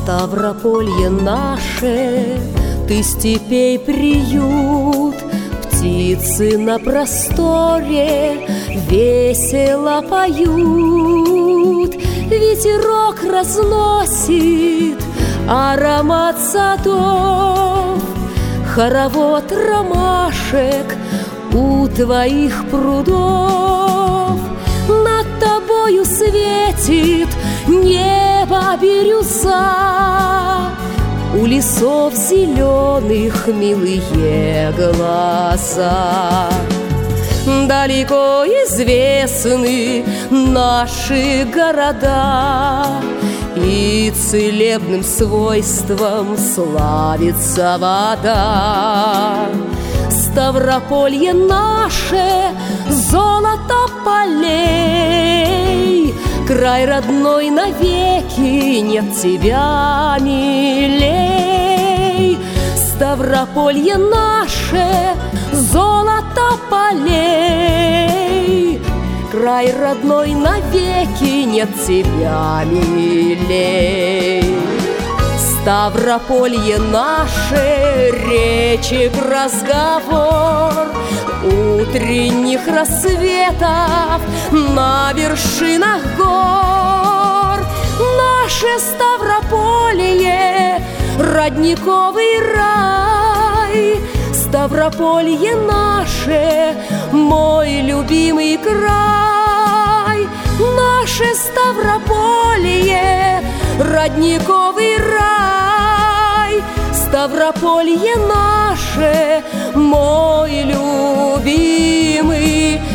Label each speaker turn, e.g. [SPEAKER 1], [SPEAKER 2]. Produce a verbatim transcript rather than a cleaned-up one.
[SPEAKER 1] Ставрополье наше, ты степей приют, птицы на просторе весело поют. Ветерок разносит аромат садов, хоровод ромашек у твоих прудов. Над тобою светит небо бирюза, у лесов зеленых милые глаза. Далеко известны наши города, и целебным свойством славится вода. Ставрополье наше, золото полей, край родной навеки, нет тебя милей. Ставрополье наше, золото полей, край родной навеки, нет тебя милей. Ставрополье наше, речек разговор, утренних рассветов на вершинах гор. Наше Ставрополье, родниковый рай, Ставрополье наше, мой любимый край. Наше Ставрополье, родниковый рай, Ставрополье наше, мой любимый